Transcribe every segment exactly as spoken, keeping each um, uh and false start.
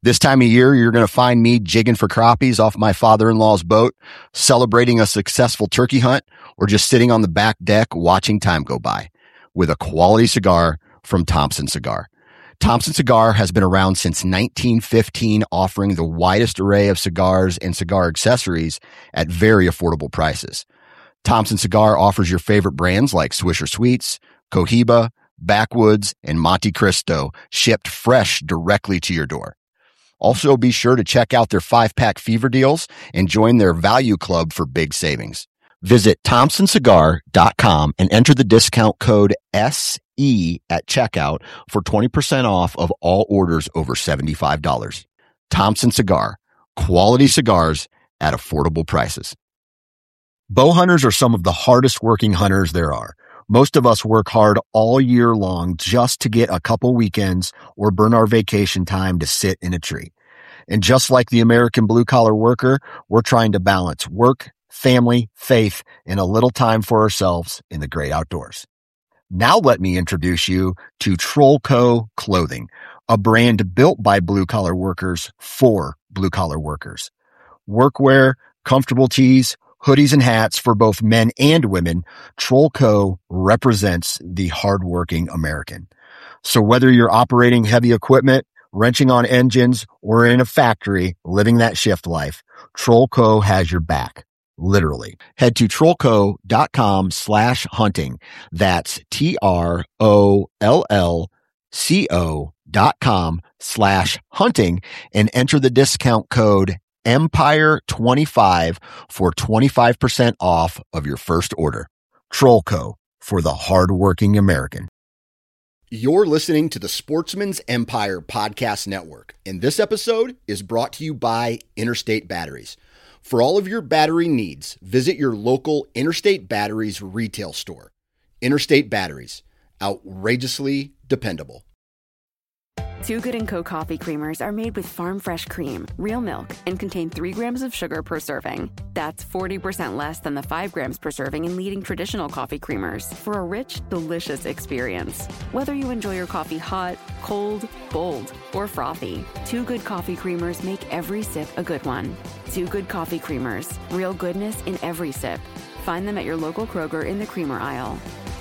This time of year, you're going to find me jigging for crappies off my father-in-law's boat, celebrating a successful turkey hunt, or just sitting on the back deck watching time go by with a quality cigar from Thompson Cigar. Thompson Cigar has been around since nineteen fifteen, offering the widest array of cigars and cigar accessories at very affordable prices. Thompson Cigar offers your favorite brands like Swisher Sweets, Cohiba, Backwoods, and Monte Cristo, shipped fresh directly to your door. Also, be sure to check out their five-pack fever deals and join their value club for big savings. Visit thompson cigar dot com and enter the discount code S E at checkout for twenty percent off of all orders over seventy-five dollars. Thompson Cigar, quality cigars at affordable prices. Bow hunters are some of the hardest working hunters there are. Most of us work hard all year long just to get a couple weekends or burn our vacation time to sit in a tree. And just like the American blue-collar worker, we're trying to balance work, family, faith, and a little time for ourselves in the great outdoors. Now let me introduce you to Trollco Clothing, a brand built by blue-collar workers for blue-collar workers. Workwear, comfortable tees, hoodies, and hats for both men and women, Trollco represents the hardworking American. So whether you're operating heavy equipment, wrenching on engines, or in a factory living that shift life, Trollco has your back. Literally. Head to trollco dot com slash hunting. That's T R O L L C O dot com slash hunting and enter the discount code Empire twenty-five for twenty-five percent off of your first order. Trollco, for the hardworking American. You're listening to the Sportsman's Empire Podcast Network, and this episode is brought to you by Interstate Batteries. For all of your battery needs, visit your local Interstate Batteries retail store. Interstate Batteries, outrageously dependable. Too Good and Co. coffee creamers are made with farm fresh cream, real milk, and contain three grams of sugar per serving. That's forty percent less than the five grams per serving in leading traditional coffee creamers for a rich, delicious experience. Whether you enjoy your coffee hot, cold, bold, or frothy, Too Good coffee creamers make every sip a good one. Too Good coffee creamers, real goodness in every sip. Find them at your local Kroger in the creamer aisle.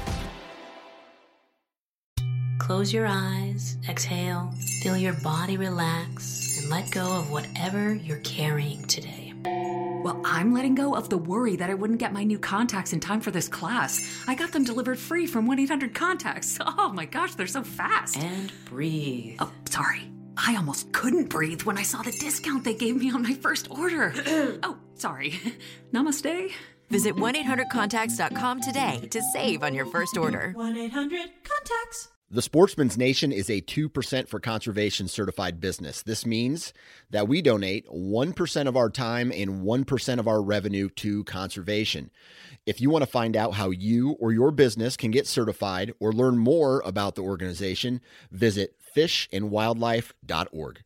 Close your eyes, exhale, feel your body relax, and let go of whatever you're carrying today. Well, I'm letting go of the worry that I wouldn't get my new contacts in time for this class. I got them delivered free from one eight hundred contacts. Oh my gosh, they're so fast. And breathe. Oh, sorry. I almost couldn't breathe when I saw the discount they gave me on my first order. Oh, sorry. Namaste. Visit one eight hundred contacts dot com today to save on your first order. one eight hundred contacts. The Sportsman's Nation is a two percent for Conservation certified business. This means that we donate one percent of our time and one percent of our revenue to conservation. If you want to find out how you or your business can get certified or learn more about the organization, visit fish and wildlife dot org.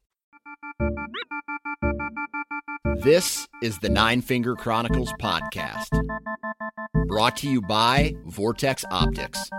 This is the Nine Finger Chronicles podcast, brought to you by Vortex Optics.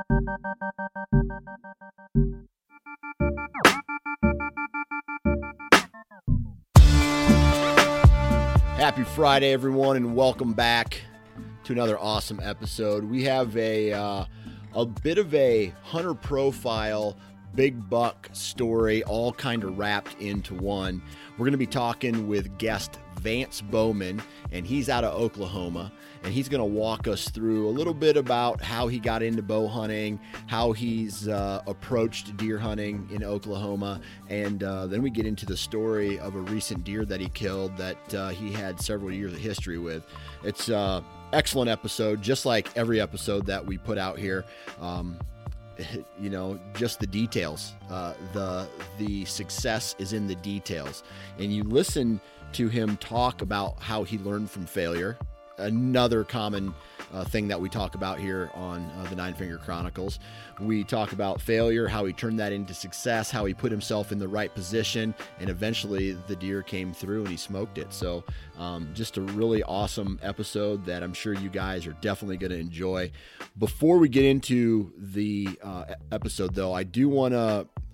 Happy Friday, everyone, and welcome back to another awesome episode. We have a uh, a bit of a hunter profile, big buck story, all kind of wrapped into one. We're going to be talking with guest Vance Bowman, and he's out of Oklahoma, and he's going to walk us through a little bit about how he got into bow hunting, how he's uh, approached deer hunting in Oklahoma, and uh, then we get into the story of a recent deer that he killed that uh, he had several years of history with. It's uh excellent episode, just like every episode that we put out here. Um, you know, just the details. Uh, the the success is in the details. And you listen to him talk about how he learned from failure. Another common uh, thing that we talk about here on uh, the Nine Finger Chronicles. We talk about failure, how he turned that into success, how he put himself in the right position, and eventually the deer came through and he smoked it. So um, just a really awesome episode that I'm sure you guys are definitely going to enjoy. Before we get into the uh, episode, though, I do want to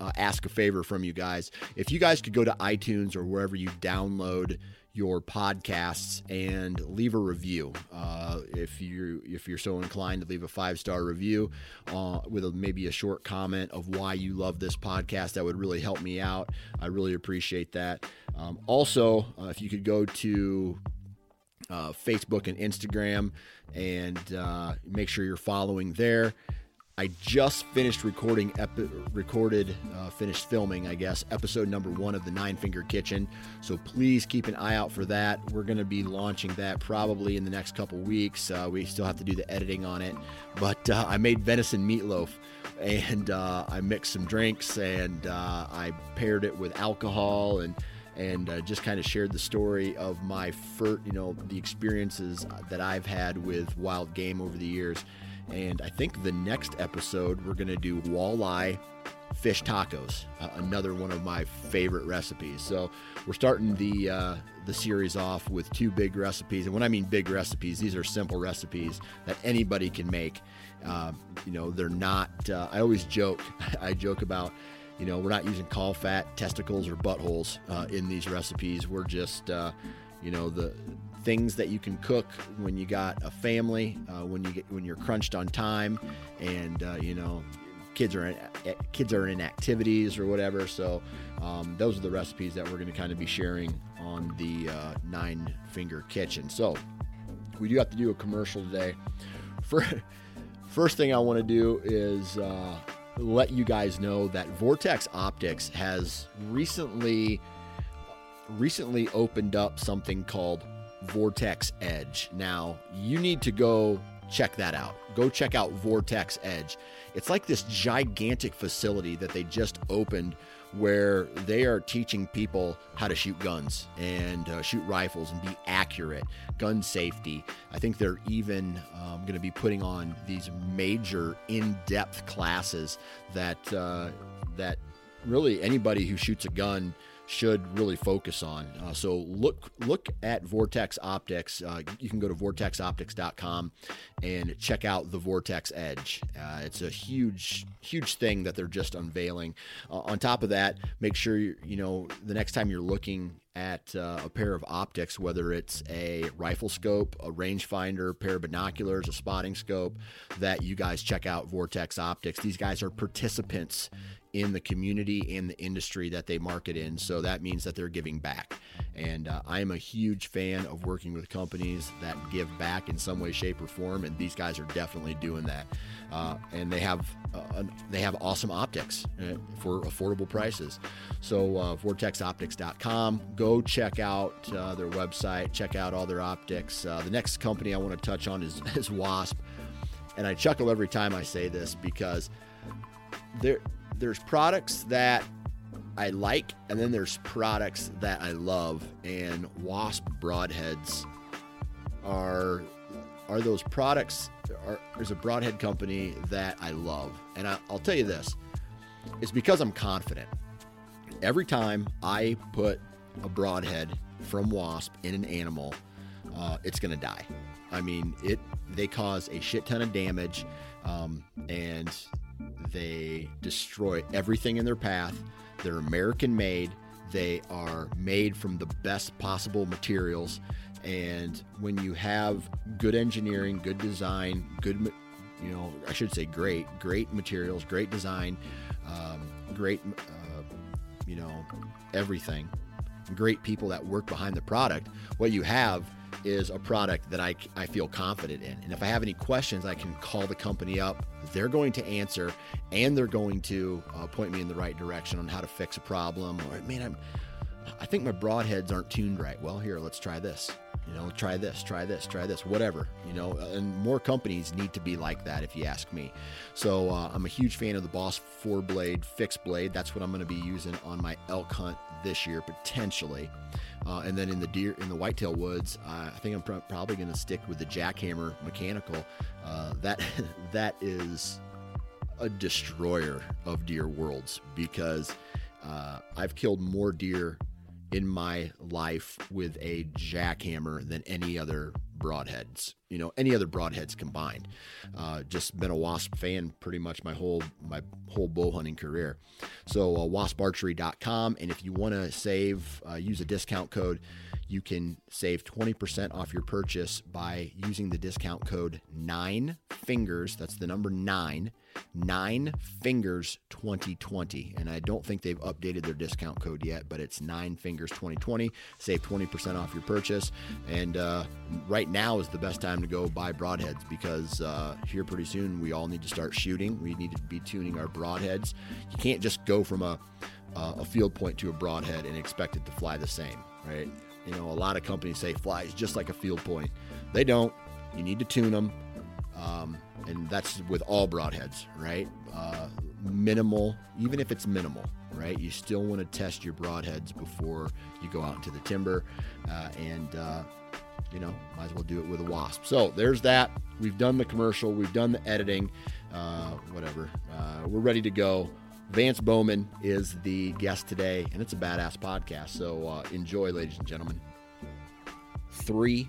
uh, ask a favor from you guys. If you guys could go to iTunes or wherever you download your podcasts and leave a review. Uh, if you if you're so inclined to leave a five-star review uh, with a, maybe a short comment of why you love this podcast, that would really help me out. I really appreciate that. Um, also, uh, if you could go to uh, Facebook and Instagram and uh, make sure you're following there. I just finished recording, epi- recorded, uh, finished filming, I guess, episode number one of the Nine Finger Kitchen. So please keep an eye out for that. We're going to be launching that probably in the next couple weeks. Uh, we still have to do the editing on it. But uh, I made venison meatloaf, and uh, I mixed some drinks, and uh, I paired it with alcohol, and and uh, just kind of shared the story of my first, you know, the experiences that I've had with wild game over the years. And I think the next episode, we're going to do walleye fish tacos, uh, another one of my favorite recipes. So we're starting the uh, the series off with two big recipes. And when I mean big recipes, these are simple recipes that anybody can make. Uh, you know, they're not, uh, I always joke, I joke about, you know, we're not using caul fat, testicles, or buttholes uh, in these recipes. We're just, uh, you know, the things that you can cook when you got a family, uh, when you get when you're crunched on time, and uh, you know, kids are in, kids are in activities or whatever. So um, those are the recipes that we're going to kind of be sharing on the uh, Nine Finger Kitchen. So we do have to do a commercial today. For, first thing I want to do is uh, let you guys know that Vortex Optics has recently recently opened up something called Vortex Edge. Now, you need to go check that out. Go check out Vortex Edge. It's like this gigantic facility that they just opened where they are teaching people how to shoot guns and uh, shoot rifles and be accurate, gun safety. I think they're even um, going to be putting on these major in-depth classes that uh, that really anybody who shoots a gun should really focus on. Uh, so look look at Vortex Optics. Uh, you can go to vortex optics dot com and check out the Vortex Edge. Uh, it's a huge, huge thing that they're just unveiling. Uh, on top of that, make sure you, you know the next time you're looking at uh, a pair of optics, whether it's a rifle scope, a rangefinder, pair of binoculars, a spotting scope, that you guys check out Vortex Optics. These guys are participants in the community and the industry that they market in. So that means that they're giving back. And uh, I am a huge fan of working with companies that give back in some way, shape, or form. And these guys are definitely doing that. Uh, and they have uh, they have awesome optics uh, for affordable prices. So uh, vortex optics dot com. Go check out uh, their website. Check out all their optics. Uh, the next company I want to touch on is, is Wasp. And I chuckle every time I say this because they're there's products that I like, and then there's products that I love, and Wasp broadheads are are those products. Are, there's a broadhead company that I love, and I, I'll tell you this, it's because I'm confident. Every time I put a broadhead from Wasp in an animal, uh, it's gonna die. I mean, it they cause a shit ton of damage, um, and they destroy everything in their path. They're American made. They are made from the best possible materials. And when you have good engineering, good design, good, you know, I should say great, great materials, great design, um, great, uh, you know, everything, great people that work behind the product, what you have is a product that I, I feel confident in. And if I have any questions, I can call the company up. They're going to answer, and they're going to uh, point me in the right direction on how to fix a problem. Or, man, I'm, I think my broadheads aren't tuned right. Well, here, let's try this. You know, try this, try this, try this, whatever, you know, and more companies need to be like that, if you ask me. So uh, I'm a huge fan of the Boss four blade fixed blade. That's what I'm going to be using on my elk hunt this year, potentially. Uh, and then in the deer, in the whitetail woods, uh, I think I'm pr- probably going to stick with the Jackhammer mechanical. Uh, that that is a destroyer of deer worlds, because uh, I've killed more deer in my life with a jackhammer than any other broadheads, you know, any other broadheads combined. Uh, just been a Wasp fan pretty much my whole, my whole bow hunting career. So uh, wasp archery dot com. And if you want to save, uh, use a discount code, you can save twenty percent off your purchase by using the discount code nine fingers. That's the number nine, nine fingers twenty twenty. And I don't think they've updated their discount code yet, but it's nine fingers twenty twenty. Save twenty percent off your purchase. And uh, right now is the best time to go buy broadheads, because uh, here pretty soon we all need to start shooting. We need to be tuning our broadheads. You can't just go from a, uh, a field point to a broadhead and expect it to fly the same, right? You know, a lot of companies say flies just like a field point. They don't. You need to tune them. Um, and that's with all broadheads, right? Uh, minimal, even if it's minimal, right? You still want to test your broadheads before you go out into the timber. Uh, and, uh, you know, might as well do it with a Wasp. So there's that. We've done the commercial. We've done the editing, uh, whatever. Uh, we're ready to go. Vance Bowman is the guest today, and it's a badass podcast. So uh, enjoy, ladies and gentlemen. Three,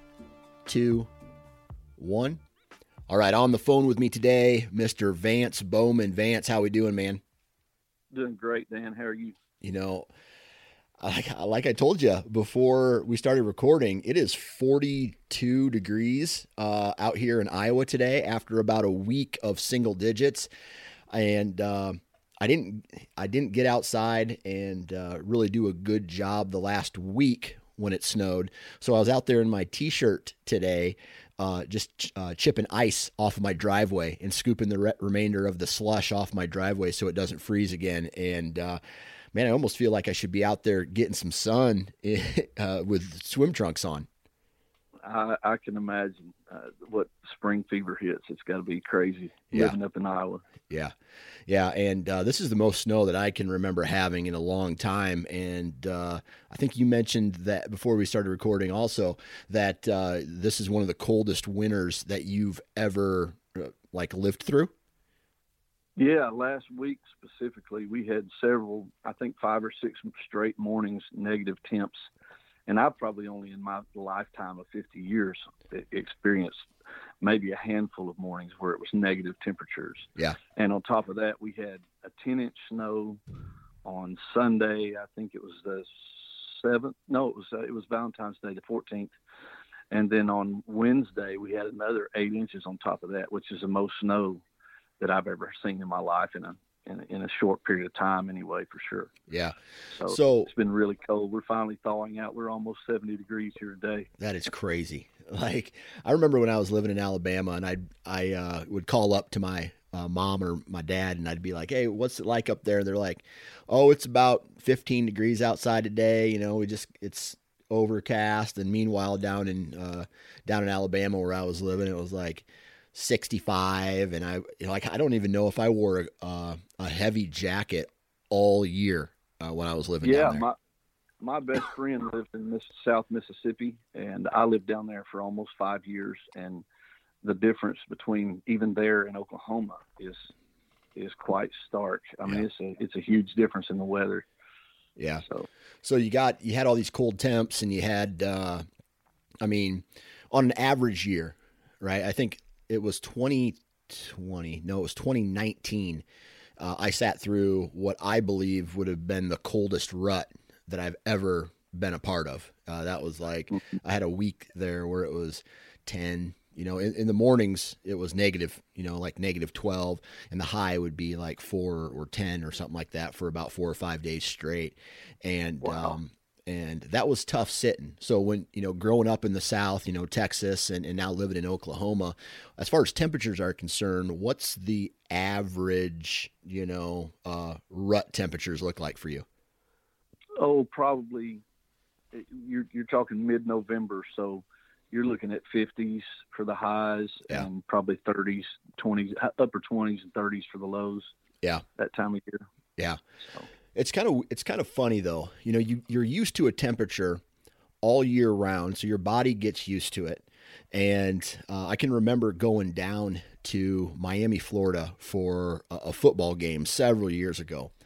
two, one. All right, on the phone with me today, Mister Vance Bowman. Vance, how we doing, man? Doing great, Dan. How are you? You know, like, like I told you before we started recording, it is forty-two degrees uh, out here in Iowa today after about a week of single digits. And uh, I didn't I didn't get outside and uh, really do a good job the last week when it snowed. So I was out there in my T-shirt today, uh, just uh, chipping ice off of my driveway and scooping the re- remainder of the slush off my driveway so it doesn't freeze again. And uh, man, I almost feel like I should be out there getting some sun uh, with swim trunks on. I, I can imagine uh, what spring fever hits. It's got to be crazy Yeah. living up in Iowa. Yeah. Yeah. And uh, this is the most snow that I can remember having in a long time. And uh, I think you mentioned that before we started recording also, that uh, this is one of the coldest winters that you've ever uh, like lived through. Yeah, last week specifically, we had several, I think five or six straight mornings, negative temps. And I've probably only in my lifetime of fifty years experienced maybe a handful of mornings where it was negative temperatures. Yeah. And on top of that, we had a ten inch snow on Sunday. I think it was the seventh. No, it was, uh, it was Valentine's Day, the fourteenth. And then on Wednesday, we had another eight inches on top of that, which is the most snow that I've ever seen in my life in a, in a, in a short period of time anyway, for sure. Yeah. So, So it's been really cold. We're finally thawing out. We're almost seventy degrees here today. that is crazy. Like, I remember when I was living in Alabama and I I uh, would call up to my uh, mom or my dad and I'd be like, hey, what's it like up there? And they're like, oh, it's about fifteen degrees outside today. You know, we just, it's overcast. And meanwhile, down in, uh, down in Alabama where I was living, it was like sixty-five. And I, you know, like, I don't even know if I wore a, uh, a heavy jacket all year uh, when I was living Yeah, down there. my my best friend lived in Miss, South Mississippi, and I lived down there for almost five years. And the difference between even there and Oklahoma is is quite stark. I mean, Yeah. it's a it's a huge difference in the weather. Yeah. So So you got, you had all these cold temps and you had, uh, I mean, on an average year, right? I think it was twenty twenty. No, it was twenty nineteen. Uh, I sat through what I believe would have been the coldest rut that I've ever been a part of. Uh, that was like, I had a week there where it was ten, you know, in, in the mornings it was negative, you know, like negative twelve, and the high would be like four or ten or something like that for about four or five days straight. And, Wow. um, and that was tough sitting. So when, you know, growing up in the South, you know, Texas and, and now living in Oklahoma, as far as temperatures are concerned, what's the average, you know, uh, rut temperatures look like for you? oh, probably you're you're talking mid November, so you're looking at fifties for the highs Yeah. and probably thirties, twenties, upper twenties and thirties for the lows. Yeah. That time of year. Yeah. So. It's kind of, it's kind of funny though. You know, you, you're used to a temperature all year round, so your body gets used to it. And uh, I can remember going down to Miami, Florida for a, a football game several years ago.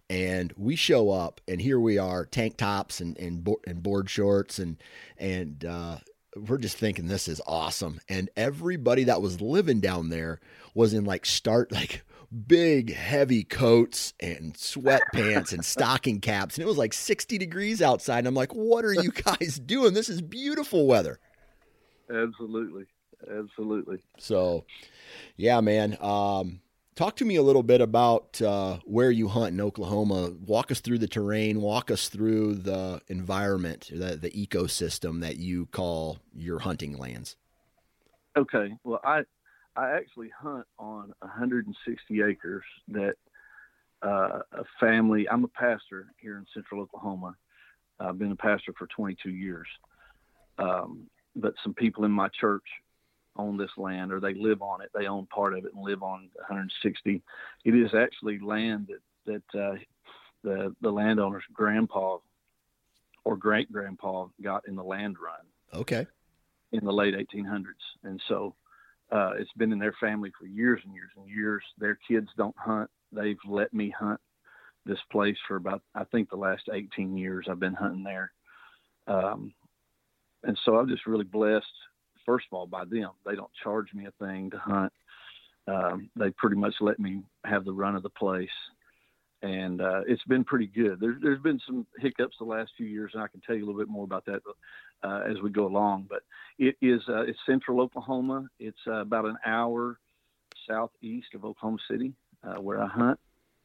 And we show up, and here we are, tank tops and and, bo- and board shorts, and and uh, we're just thinking this is awesome. And everybody that was living down there was in like start like big heavy coats and sweatpants and stocking caps, and it was like sixty degrees outside. And I'm like, what are you guys doing? This is beautiful weather. Absolutely, absolutely. So, yeah, man. Um, Talk to me a little bit about uh, where you hunt in Oklahoma. Walk us through the terrain. Walk us through the environment, the, the ecosystem that you call your hunting lands. Okay. Well, I I actually hunt on one hundred sixty acres that uh, a family. I'm a pastor here in Central Oklahoma. I've been a pastor for twenty-two years. Um, but some people in my church own this land, or they live on it. They own part of it and live on one hundred sixty. It is actually land that that uh, the the landowner's grandpa or great grandpa got in the land run. Okay. In the late eighteen hundreds, and so uh, it's been in their family for years and years and years. Their kids don't hunt. They've let me hunt this place for about, I think, the last eighteen years. I've been hunting there, um, and so I'm just really blessed. First of all, by them. They don't charge me a thing to hunt. Um, they pretty much let me have the run of the place. And uh, it's been pretty good. There's, there's been some hiccups the last few years, and I can tell you a little bit more about that uh, as we go along. But it is uh, it's central Oklahoma. It's uh, about an hour southeast of Oklahoma City, uh, where I hunt.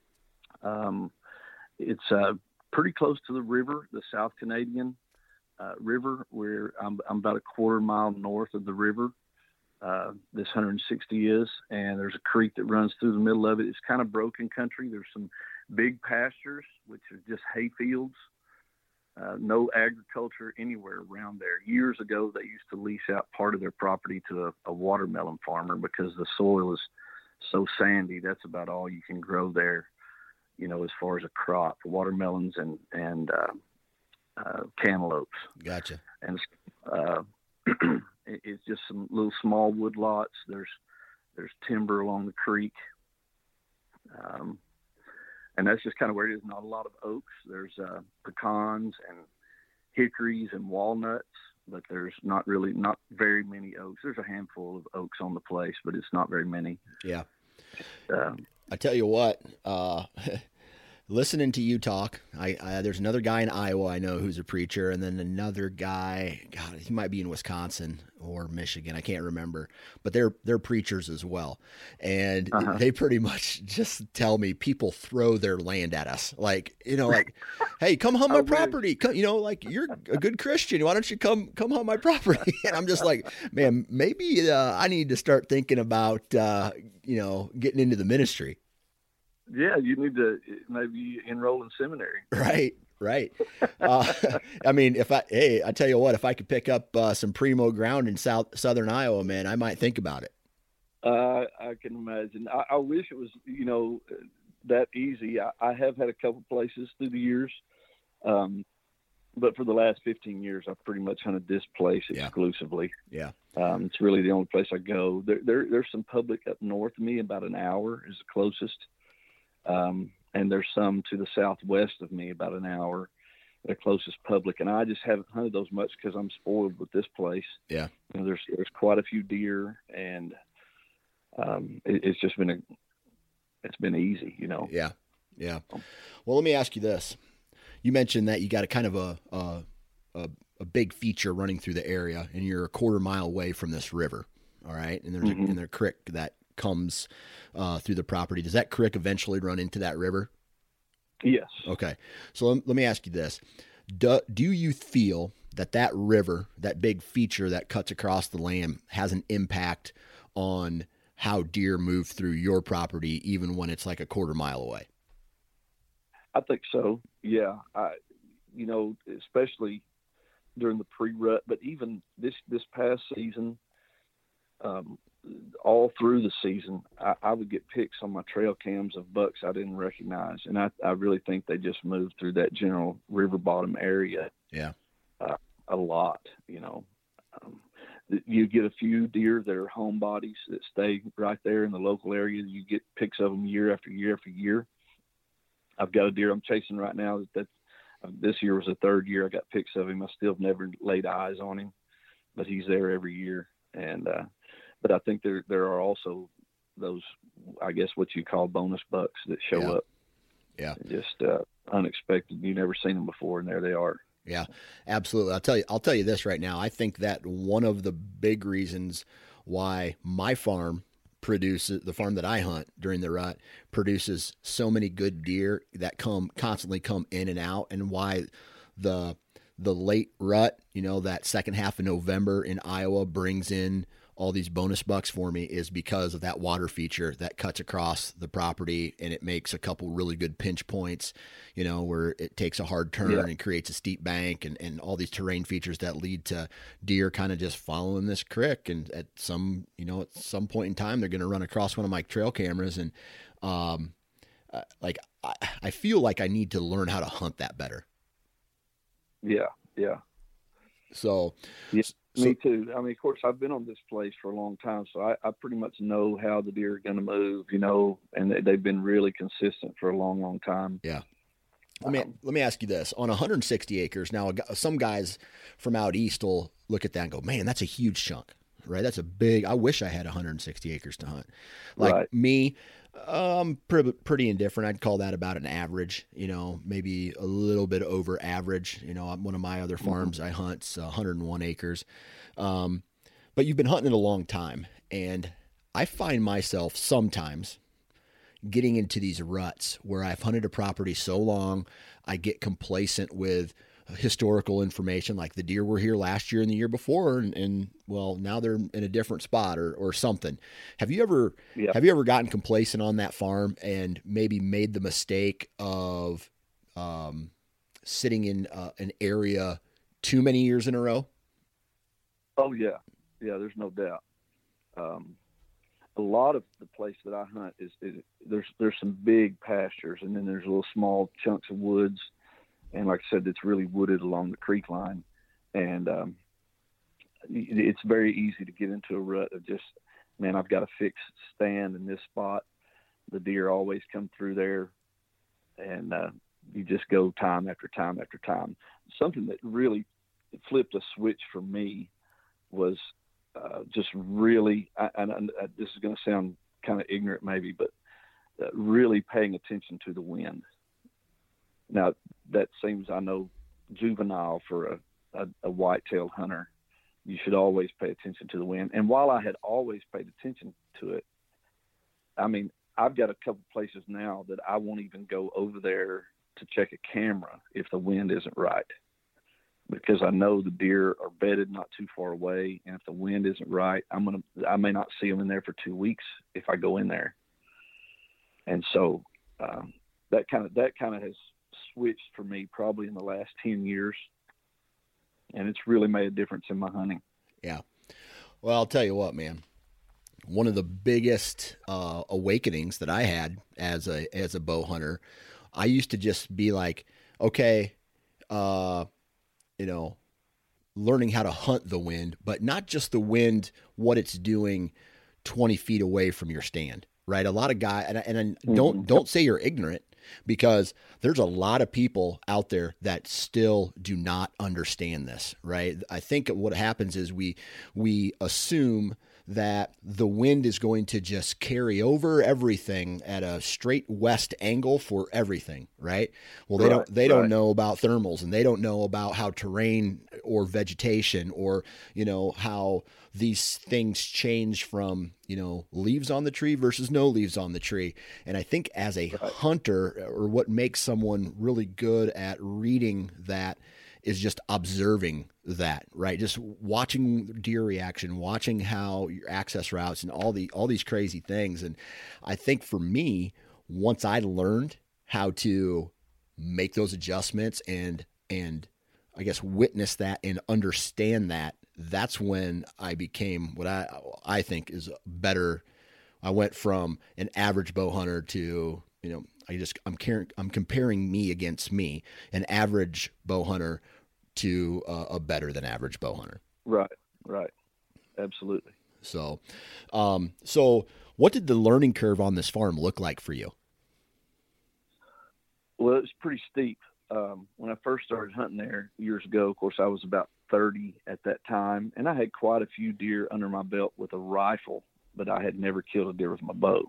Um, it's uh, pretty close to the river, the South Canadian Uh, river, where I'm, I'm about a quarter mile north of the river. Uh, this one hundred sixty is, and there's a creek that runs through the middle of it. It's kind of broken country. There's some big pastures, which are just hay fields. Uh, no agriculture anywhere around there. Years ago, they used to lease out part of their property to a, a watermelon farmer because the soil is so sandy. That's about all you can grow there, you know, as far as a crop, watermelons and, and, uh, Uh, cantaloupes. Gotcha. And uh, it, it's just some little small wood lots. There's there's timber along the creek, um, and that's just kind of where it is. Not a lot of oaks. There's uh, pecans and hickories and walnuts, but there's not really not very many oaks. There's a handful of oaks on the place, but it's not very many. Yeah. Um, I tell you what. Uh, Listening to you talk, I, I there's another guy in Iowa I know who's a preacher, and then another guy, God, he might be in Wisconsin or Michigan, I can't remember, but they're they're preachers as well, and uh-huh. they pretty much just tell me people throw their land at us, like you know, like, hey, come hunt my property, come, you know, like you're a good Christian, why don't you come come hunt my property? And I'm just like, man, maybe uh, I need to start thinking about uh, you know getting into the ministry. Yeah, you need to maybe enroll in seminary. Right, right. Uh, I mean, if I, hey, I tell you what, if I could pick up uh, some primo ground in South Southern Iowa, man, I might think about it. Uh, I can imagine. I, I wish it was, you know, that easy. I, I have had a couple places through the years, um, but for the last fifteen years, I've pretty much hunted this place exclusively. Yeah. Um, it's really the only place I go. There, there, there's some public up north of me, about an hour is the closest. Um, and there's some to the southwest of me, about an hour, the closest public. And I just haven't hunted those much because I'm spoiled with this place. Yeah. You know, there's, there's quite a few deer, and, um, it, it's just been a, it's been easy, you know? Yeah. Yeah. Well, let me ask you this. You mentioned that you got a kind of a, a, a, a big feature running through the area, and you're a quarter mile away from this river. All right. And there's mm-hmm. a, and there's a creek that comes uh, through the property. Does that creek eventually run into that river? Yes. Okay. So let, let me ask you this. Do, do you feel that that river, that big feature that cuts across the land, has an impact on how deer move through your property, even when it's like a quarter mile away? I think so. Yeah. I, you know, especially during the pre-rut, but even this, this past season, um, all through the season, I, I would get pics on my trail cams of bucks I didn't recognize. And I, I really think they just moved through that general river bottom area. Yeah. Uh, a lot, you know, um, you get a few deer that are homebodies that stay right there in the local area. You get pics of them year after year after year. I've got a deer I'm chasing right now. That this year was the third year I got pics of him. I still have never laid eyes on him, but he's there every year. And uh, but I think there there are also those, I guess what you call bonus bucks that show yeah. up. Yeah, just uh, unexpected. You've never seen them before, and there they are. Yeah, absolutely. I'll tell you. I'll tell you this right now. I think that one of the big reasons why my farm produces, the farm that I hunt during the rut, produces so many good deer that come constantly come in and out, and why the the late rut, you know, that second half of November in Iowa brings in all these bonus bucks for me, is because of that water feature that cuts across the property, and it makes a couple really good pinch points, you know, where it takes a hard turn yeah. and creates a steep bank, and, and all these terrain features that lead to deer kind of just following this creek. And at some, you know, at some point in time, they're going to run across one of my trail cameras. And, um, uh, like, I, I feel like I need to learn how to hunt that better. Yeah. Yeah. So, yeah. So, Me too. I mean, of course, I've been on this place for a long time, so I, I pretty much know how the deer are going to move, you know, and they, they've been really consistent for a long, long time. Yeah. Let me, um, let me ask you this. On one hundred sixty acres, now some guys from out east will look at that and go, man, that's a huge chunk, right? That's a big, I wish I had one hundred sixty acres to hunt. Like right. me, um, pretty, pretty indifferent. I'd call that about an average, you know, maybe a little bit over average. You know, one of my other farms mm-hmm. I hunt's one hundred one acres. Um, but you've been hunting it a long time, and I find myself sometimes getting into these ruts where I've hunted a property so long, I get complacent with historical information, like the deer were here last year and the year before, and, and well, now they're in a different spot or, or something. Have you ever, yeah. have you ever gotten complacent on that farm and maybe made the mistake of, um, sitting in uh, an area too many years in a row? Oh yeah. Yeah. There's no doubt. Um, a lot of the place that I hunt is, is there's, there's some big pastures, and then there's little small chunks of woods. And like I said, it's really wooded along the creek line. And um, it's very easy to get into a rut of just, man, I've got a fixed stand in this spot. The deer always come through there. And uh, you just go time after time after time. Something that really flipped a switch for me was uh, just really, I, and, and this is going to sound kind of ignorant maybe, but uh, really paying attention to the wind. Now, that seems, I know, juvenile for a, a, a white-tailed hunter. You should always pay attention to the wind. And while I had always paid attention to it, I mean, I've got a couple places now that I won't even go over there to check a camera if the wind isn't right, because I know the deer are bedded not too far away, and if the wind isn't right, I'm gonna I may not see them in there for two weeks if I go in there. And so um, that kind of that kind of has switched for me probably in the last ten years, and it's really made a difference in my hunting. Yeah. Well, I'll tell you what, man, one of the biggest uh, awakenings that I had as a, as a bow hunter, I used to just be like, okay, uh, you know, learning how to hunt the wind, but not just the wind, what it's doing twenty feet away from your stand, right? A lot of guys, and, and don't, mm-hmm. don't say you're ignorant, because there's a lot of people out there that still do not understand this, right? I think what happens is we we assume that the wind is going to just carry over everything at a straight west angle for everything, right? Well, they right, don't they right. don't know about thermals, and they don't know about how terrain or vegetation, or, you know, how these things change from, you know, leaves on the tree versus no leaves on the tree. And I think as a right. hunter, or what makes someone really good at reading that, is just observing that, right? Just watching deer reaction, watching how your access routes and all the, all these crazy things. And I think for me, once I learned how to make those adjustments and, and I guess witness that and understand that, that's when I became what I, I think is better. I went from an average bow hunter to, you know, I just, I'm caring, I'm comparing me against me, an average bow hunter, to uh, a better than average bow hunter. Right. Right. Absolutely. So, um, so what did the learning curve on this farm look like for you? Well, it's pretty steep. Um, when I first started hunting there years ago, of course, I was about thirty at that time, and I had quite a few deer under my belt with a rifle, but I had never killed a deer with my bow.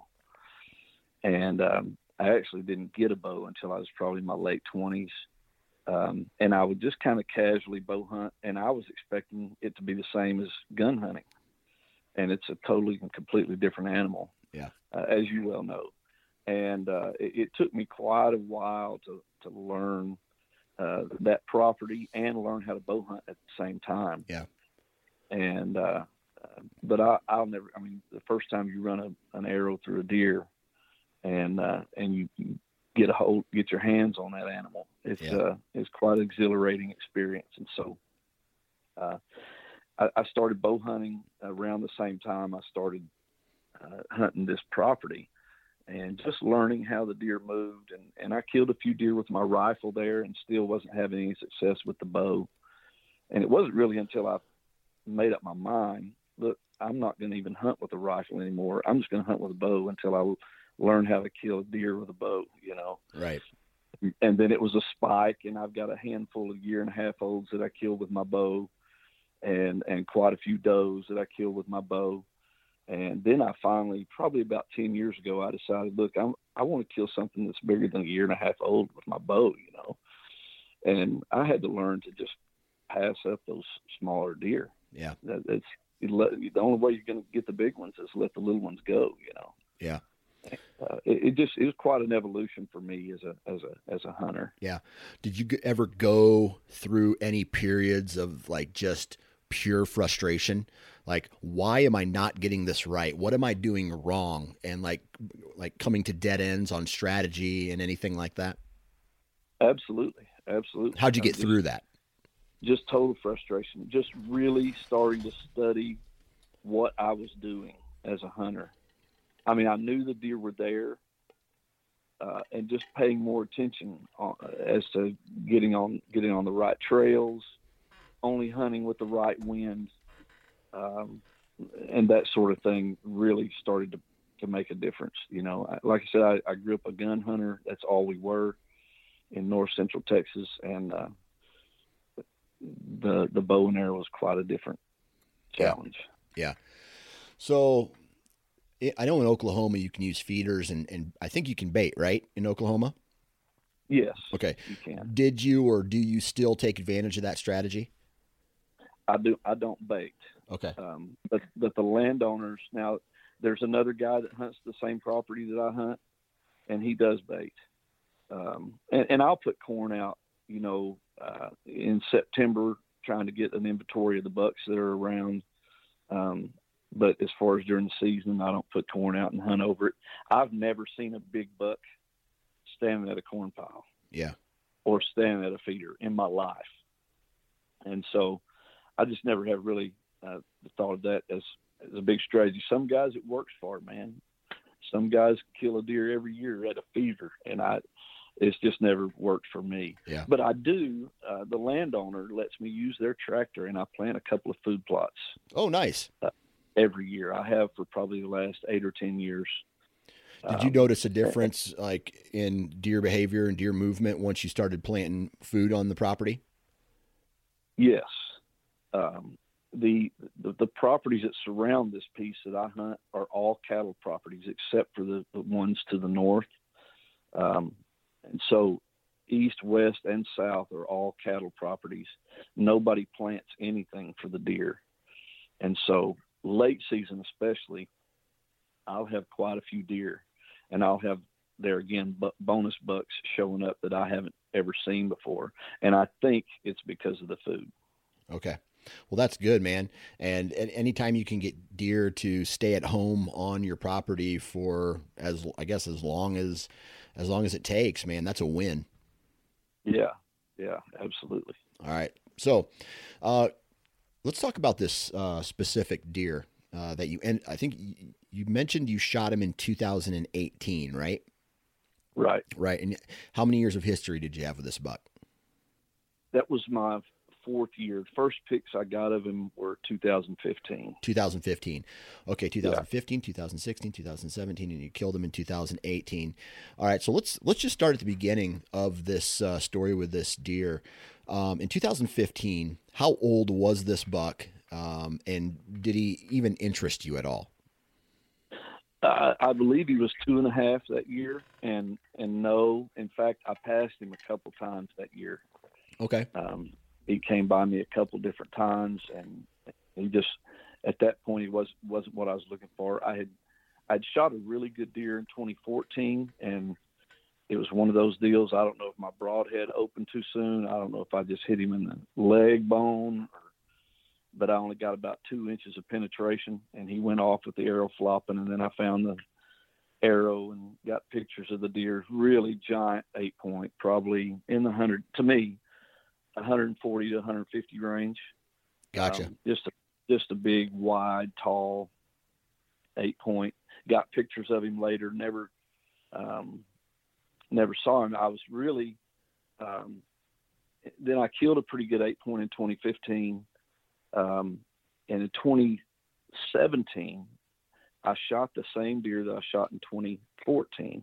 And um, I actually didn't get a bow until I was probably in my late twenties. Um, and I would just kind of casually bow hunt, and I was expecting it to be the same as gun hunting. And it's a totally and completely different animal, Yeah. uh, as you well know. And uh, it, it took me quite a while to, to learn uh, that property and learn how to bow hunt at the same time. Yeah. And, uh, uh, but I, I'll never, I mean, the first time you run a, an arrow through a deer and, uh, and you, you get a hold, get your hands on that animal, it's, Yeah. uh, it's quite an exhilarating experience. And so, uh, I, I started bow hunting around the same time I started uh, hunting this property, and just learning how the deer moved. And, and I killed a few deer with my rifle there and still wasn't having any success with the bow. And it wasn't really until I made up my mind, look, I'm not going to even hunt with a rifle anymore. I'm just going to hunt with a bow until I learn how to kill a deer with a bow, you know? Right. And then it was a spike, and I've got a handful of year and a half olds that I killed with my bow, and, and quite a few does that I killed with my bow. And then I finally, probably about ten years ago, I decided, look, I'm, I want to kill something that's bigger than a year and a half old with my bow, you know? And I had to learn to just pass up those smaller deer. Yeah. That, that's the only way you're going to get the big ones is let the little ones go, you know? Yeah. Uh, it, it just, it was quite an evolution for me as a, as a, as a hunter. Yeah. Did you g- ever go through any periods of like just pure frustration? Like, why am I not getting this right? What am I doing wrong? And like, like coming to dead ends on strategy and anything like that? Absolutely. Absolutely. How'd you get just, through that? Just total frustration. Just really starting to study what I was doing as a hunter. I mean, I knew the deer were there, uh, and just paying more attention on, as to getting on, getting on the right trails, only hunting with the right wind. Um, and that sort of thing really started to, to make a difference. You know, like I said, I, I grew up a gun hunter. That's all we were in north central Texas. And, uh, the, the bow and arrow was quite a different challenge. Yeah. yeah. So I know in Oklahoma you can use feeders and, and I think you can bait, right? In Oklahoma? Yes. Okay. You can. Did you, or do you still take advantage of that strategy? I do. I don't bait. Okay. Um, but, but the landowners, now there's another guy that hunts the same property that I hunt, and he does bait. Um, and, and I'll put corn out, you know, uh, in September, trying to get an inventory of the bucks that are around. Um, but as far as during the season, I don't put corn out and hunt over it. I've never seen a big buck standing at a corn pile. Yeah. Or standing at a feeder in my life. And so I just never have really uh, thought of that as, as a big strategy. Some guys it works for, man. Some guys kill a deer every year at a feeder, and I, it's just never worked for me. Yeah. But I do. Uh, the landowner lets me use their tractor, and I plant a couple of food plots. Oh, nice. Uh, every year, I have for probably the last eight or ten years. Did you um, notice a difference, like in deer behavior and deer movement, once you started planting food on the property? Yes. Um, the, the the properties that surround this piece that I hunt are all cattle properties, except for the, the ones to the north. Um, and so east, west, and south are all cattle properties. Nobody plants anything for the deer. And so late season especially, I'll have quite a few deer, and I'll have there again bu- bonus bucks showing up that I haven't ever seen before. And I think it's because of the food. Okay. Well, that's good, man. And, and anytime you can get deer to stay at home on your property for as, I guess, as long as, as long as it takes, man, that's a win. Yeah. Yeah, absolutely. All right. So, uh, let's talk about this, uh, specific deer, uh, that you, and I think you, you mentioned you shot him in two thousand eighteen, right? Right. Right. And how many years of history did you have with this buck? That was my fourth year. The first picks I got of him were two thousand fifteen. two thousand fifteen. Okay, two thousand fifteen, yeah. two thousand sixteen, two thousand seventeen, and you killed him in two thousand eighteen. All right, so let's let's just start at the beginning of this uh, story with this deer. Um, in two thousand fifteen, how old was this buck, um, and did he even interest you at all? Uh, I believe he was two and a half that year, and and no, in fact, I passed him a couple times that year. Okay. Um, he came by me a couple different times, and he just, at that point, he was wasn't what I was looking for. I had I'd shot a really good deer in twenty fourteen, and it was one of those deals. I don't know if my broadhead opened too soon. I don't know if I just hit him in the leg bone, or, but I only got about two inches of penetration, and he went off with the arrow flopping, and then I found the arrow and got pictures of the deer. Really giant eight point, probably in the hundred, to me, one forty to one fifty range. Gotcha. Um, just a, just a big, wide, tall eight point. Got pictures of him later. Never, um, never saw him. I was really, um, then I killed a pretty good eight point in twenty fifteen. Um, and in twenty seventeen, I shot the same deer that I shot in twenty fourteen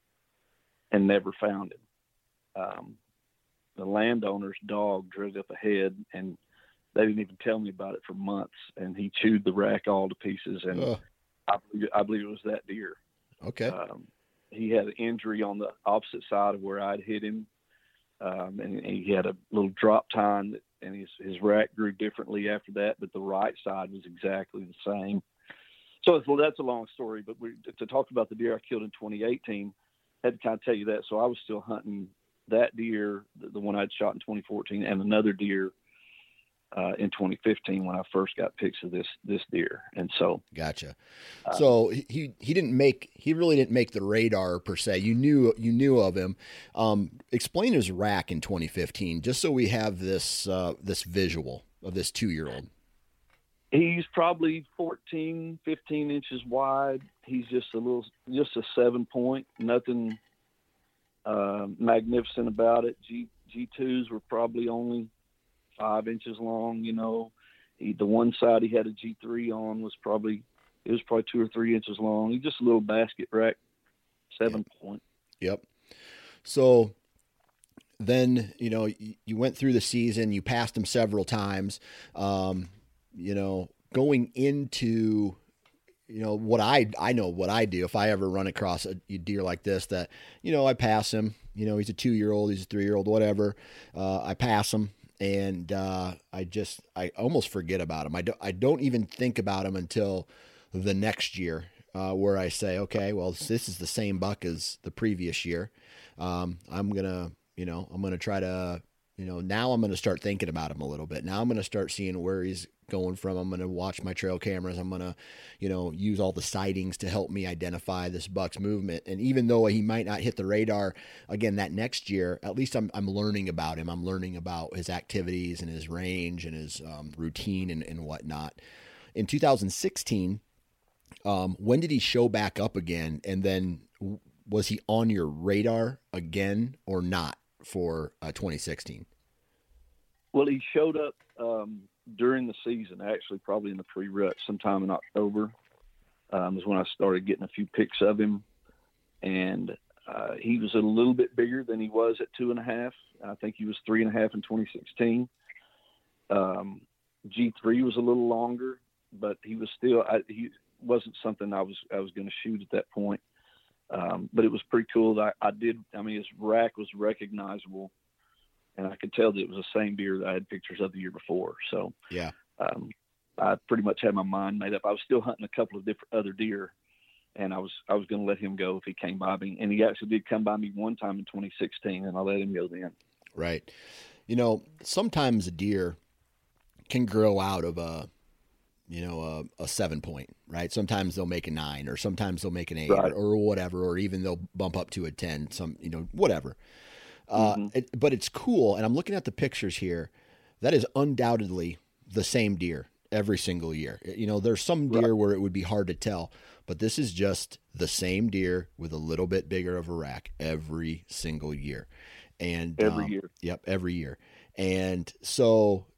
and never found him. Um, the landowner's dog drug up ahead, and they didn't even tell me about it for months. And he chewed the rack all to pieces. And Ugh. I believe, I believe it was that deer. Okay. Um, he had an injury on the opposite side of where I'd hit him. Um, and, and he had a little drop tine that, and his, his rack grew differently after that, but the right side was exactly the same. So well, that's a long story, but we, to talk about the deer I killed in twenty eighteen, I had to kind of tell you that. So I was still hunting that deer, the, the one I'd shot in twenty fourteen, and another deer uh, in twenty fifteen when I first got pics of this this deer. And so, gotcha. Uh, so he he didn't make he really didn't make the radar per se. You knew you knew of him. Um, explain his rack in twenty fifteen, just so we have this uh, this visual of this two year old. He's probably fourteen, fifteen inches wide. He's just a little, just a seven point, nothing uh, magnificent about it. G, G2s were probably only five inches long. You know, he, the one side he had a G three on was probably, it was probably two or three inches long. He's just a little basket rack, seven yep. point. Yep. So then, you know, you, you went through the season, you passed him several times. Um, you know, going into, you know, what I, I know what I do if I ever run across a deer like this, that, you know, I pass him, you know, he's a two-year-old, he's a three-year-old, whatever. Uh, I pass him and uh, I just, I almost forget about him. I don't, I don't even think about him until the next year uh, where I say, okay, well, this is the same buck as the previous year. Um, I'm going to, you know, I'm going to try to, you know, now I'm going to start thinking about him a little bit. Now I'm going to start seeing where he's going from. I'm going to watch my trail cameras. I'm going to, you know, use all the sightings to help me identify this buck's movement. And even though he might not hit the radar again that next year, at least I'm, I'm learning about him. I'm learning about his activities and his range and his um, routine and, and whatnot. In two thousand sixteen, um, when did he show back up again? And then was he on your radar again or not for uh, twenty sixteen? Well, he showed up um, during the season, actually, probably in the pre-rut, sometime in October, um, is when I started getting a few pics of him. And uh, he was a little bit bigger than he was at two and a half. I think he was three and a half in twenty sixteen. Um, G three was a little longer, but he was still, I, he wasn't something I was, I was going to shoot at that point. Um, but it was pretty cool that I, I did. I mean, his rack was recognizable, and I could tell that it was the same deer that I had pictures of the year before. So yeah, um, I pretty much had my mind made up. I was still hunting a couple of different other deer, and I was I was going to let him go if he came by me. And he actually did come by me one time in twenty sixteen, and I let him go then. Right. You know, sometimes a deer can grow out of a, you know, a, a seven point, right? Sometimes they'll make a nine, or sometimes they'll make an eight, right. or, or whatever, or even they'll bump up to a ten, some, you know, whatever. Uh, mm-hmm. it, but it's cool. And I'm looking at the pictures here. That is undoubtedly the same deer every single year. You know, there's some deer right. where it would be hard to tell, but this is just the same deer with a little bit bigger of a rack every single year. And every um, year. Yep. Every year. And so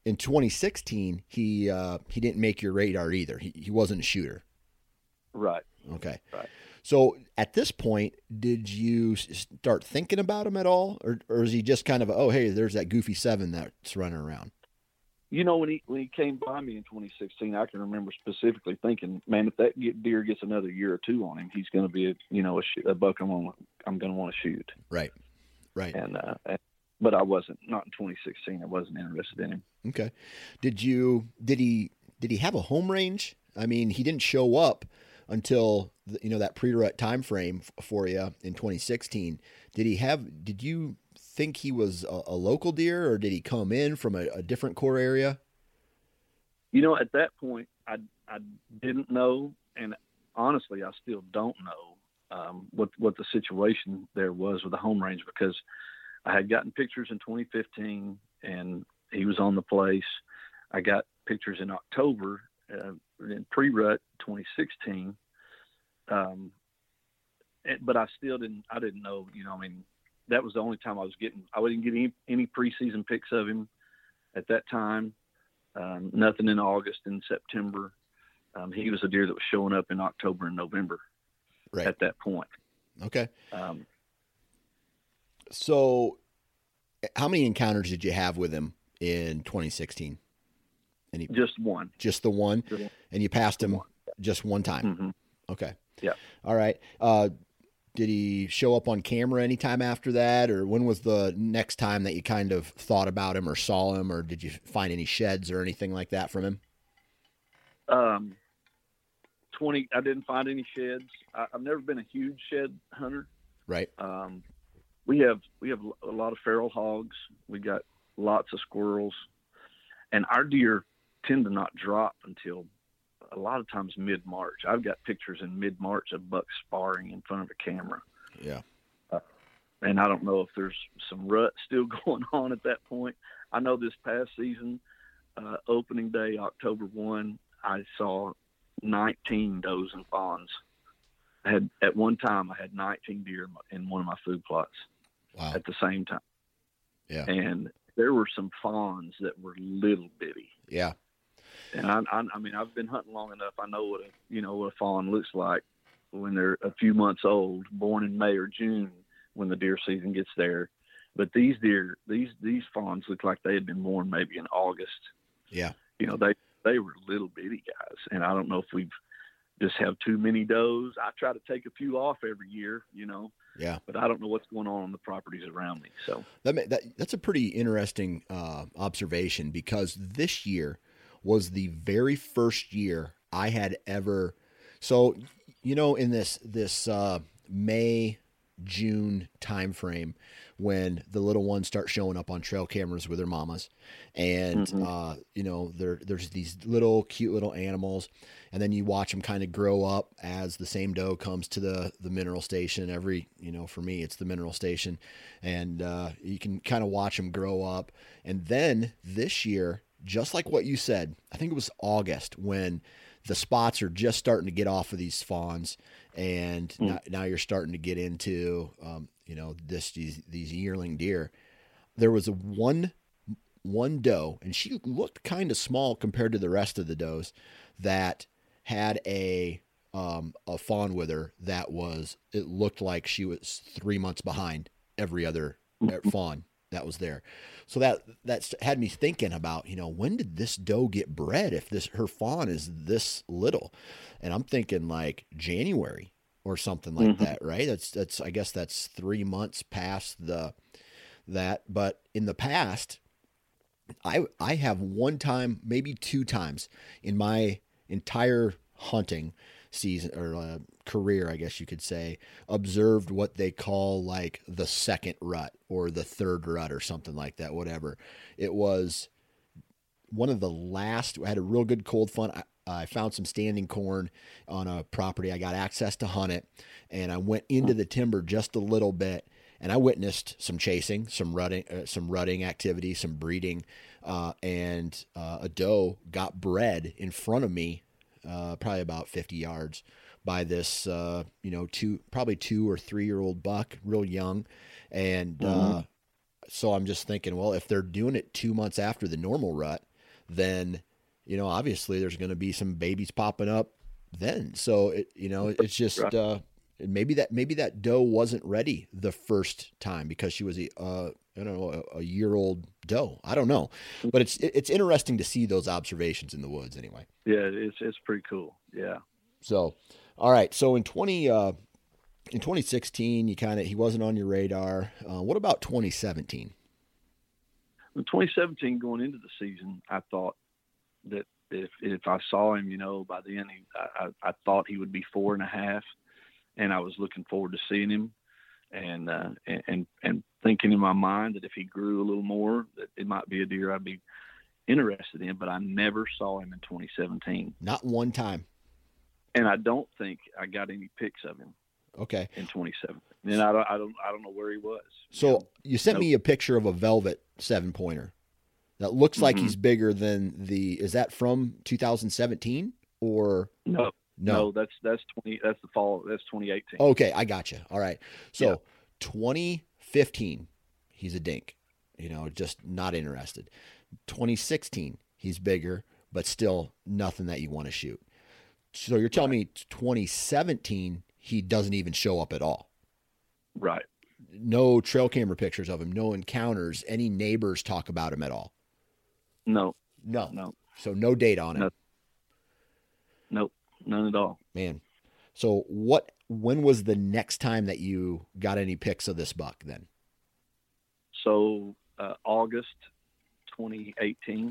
in twenty sixteen, he uh, he didn't make your radar either. He he wasn't a shooter. Right. Okay. Right. So at this point, did you start thinking about him at all, or or is he just kind of oh hey, there's that goofy seven that's running around? You know, when he when he came by me in twenty sixteen, I can remember specifically thinking, man, if that deer gets another year or two on him, he's going to be a you know a, sh- a buck I'm gonna, I'm going to want to shoot. Right. Right. And, uh, and but I wasn't not in twenty sixteen. I wasn't interested in him. Okay. Did you did he did he have a home range? I mean, he didn't show up until the, you know that pre-rut time frame for you in twenty sixteen. Did he have? Did you think he was a, a local deer, or did he come in from a, a different core area? You know, at that point, I I didn't know, and honestly, I still don't know um, what what the situation there was with the home range, because I had gotten pictures in twenty fifteen, and he was on the place. I got pictures in October uh, in pre-rut twenty sixteen, um, and, but I still didn't. I didn't know. You know, I mean, that was the only time I was getting. I didn't get any any preseason pics of him at that time. Um, nothing in August and September. Um, he was a deer that was showing up in October and November. Right. At that point. Okay. Um, so, how many encounters did you have with him in twenty sixteen? Any, just one. Just the one? Just one. And you passed him one. just one time? Mm-hmm. Okay. Yeah. All right. Uh, did he show up on camera anytime after that, or when was the next time that you kind of thought about him or saw him, or did you find any sheds or anything like that from him? Um, twenty. I didn't find any sheds. I, I've never been a huge shed hunter. Right. Um, we have we have a lot of feral hogs. We got lots of squirrels, and our deer tend to not drop until a lot of times mid-March. I've got pictures in mid-March of bucks sparring in front of a camera. Yeah. Uh, and I don't know if there's some rut still going on at that point. I know this past season, uh, opening day, October first, I saw nineteen does and fawns. I had, at one time, I had nineteen deer in one of my food plots. Wow. At the same time. Yeah. And there were some fawns that were little bitty. Yeah. And I, I, I mean, I've been hunting long enough. I know what a, you know, what a fawn looks like when they're a few months old, born in May or June when the deer season gets there. But these deer, these, these fawns look like they had been born maybe in August. Yeah. You know, they, they were little bitty guys. And I don't know if we've just have too many does. I try to take a few off every year, you know. Yeah. But I don't know what's going on on the properties around me. So that, that that's a pretty interesting uh, observation, because this year was the very first year I had ever. So, you know, in this this uh, May, June time frame, when the little ones start showing up on trail cameras with their mamas, and mm-hmm. uh, you know, there there's these little cute little animals, and then you watch them kind of grow up as the same doe comes to the the mineral station. Every, you know, for me it's the mineral station, and uh, you can kind of watch them grow up. And then this year, just like what you said, I think it was August, when the spots are just starting to get off of these fawns, and mm. now, now you're starting to get into, um, you know, this these, these yearling deer. There was a one one doe, and she looked kind of small compared to the rest of the does, that had a um, a fawn with her that was, it looked like she was three months behind every other fawn that was there. So that that's had me thinking about, you know, when did this doe get bred if this her fawn is this little? And I'm thinking like January or something like mm-hmm. that, right? That's that's I guess that's three months past the that. But in the past, I I have one time, maybe two times in my entire hunting season or uh, career, I guess you could say, observed what they call like the second rut or the third rut or something like that, whatever. It was one of the last. I had a real good cold front. I, I found some standing corn on a property. I got access to hunt it, and I went into the timber just a little bit, and I witnessed some chasing, some rutting, uh, some rutting activity, some breeding, uh, and uh, a doe got bred in front of me, uh, probably about fifty yards, by this, uh, you know, two, probably two or three year old buck, real young. And, mm-hmm. uh, so I'm just thinking, well, if they're doing it two months after the normal rut, then, you know, obviously there's going to be some babies popping up then. So it, you know, it's just, Right. uh, maybe that, maybe that doe wasn't ready the first time because she was a, uh, I don't know, a, a year old doe. I don't know, but it's, it's interesting to see those observations in the woods anyway. Yeah, it's, it's pretty cool. Yeah. So, all right. So in twenty, uh, in twenty sixteen, you kind of, he wasn't on your radar. Uh, what about twenty seventeen? In twenty seventeen, going into the season, I thought that if if I saw him, you know, by the end, he, I, I thought he would be four and a half, and I was looking forward to seeing him, and uh, and and thinking in my mind that if he grew a little more, that it might be a deer I'd be interested in. But I never saw him in twenty seventeen, Not one time. and I don't think I got any pics of him Okay. in twenty seventeen. And I don't, I don't, I don't know where he was. So you sent Nope. me a picture of a velvet seven pointer that looks like Mhm. he's bigger than the, is that from two thousand seventeen or No, no? no, that's that's twenty. That's the fall. That's twenty eighteen. Okay. I got you. All right. So Yeah. twenty fifteen, he's a dink, you know, just not interested. twenty sixteen, he's bigger, but still nothing that you want to shoot. So you're telling me twenty seventeen, he doesn't even show up at all. Right. No trail camera pictures of him, no encounters, any neighbors talk about him at all. No, No. no, So no date on it. No. nope, none at all. Man. So what, when was the next time that you got any pics of this buck then? So uh, August twenty eighteen,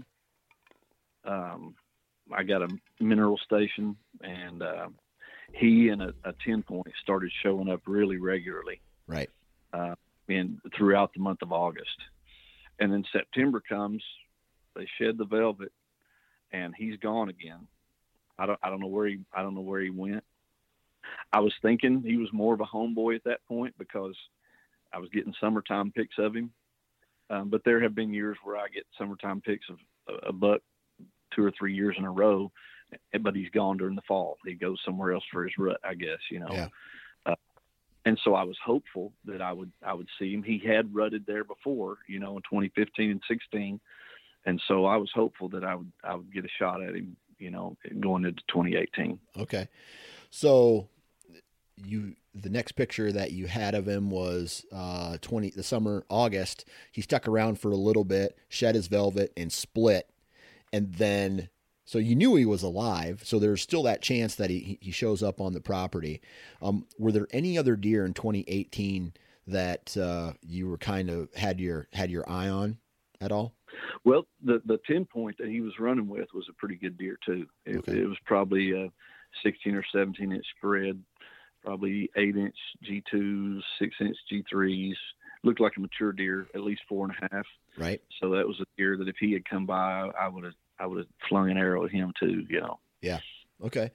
um, I got a mineral station, and uh, he and a, a ten point started showing up really regularly Right. uh, in throughout the month of August. And then September comes, they shed the velvet, and he's gone again. I don't I don't know where he I don't know where he went. I was thinking he was more of a homeboy at that point because I was getting summertime pics of him. Um, but there have been years where I get summertime pics of a, a buck two or three years in a row, but he's gone during the fall. He goes somewhere else for his rut, I guess, you know. Yeah. Uh, and so I was hopeful that I would I would see him. He had rutted there before, you know, in twenty fifteen and sixteen. And so I was hopeful that I would I would get a shot at him, you know, going into twenty eighteen. Okay. So you, the next picture that you had of him was uh, twenty, the summer, August. He stuck around for a little bit, shed his velvet and split. And then, so you knew he was alive. So there's still that chance that he, he shows up on the property. Um, were there any other deer in twenty eighteen that uh, you were kind of had your, had your eye on at all? Well, the the ten point that he was running with was a pretty good deer too. It, Okay. it was probably a sixteen or seventeen inch spread, probably eight inch G twos, six inch G threes. Looked like a mature deer, at least four and a half. Right. So that was a deer that if he had come by, I would have I would have flung an arrow at him too. You know. Yeah. Okay.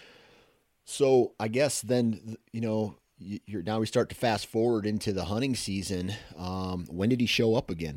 So I guess then, you know, you- you're now we start to fast forward into the hunting season. Um, when did he show up again?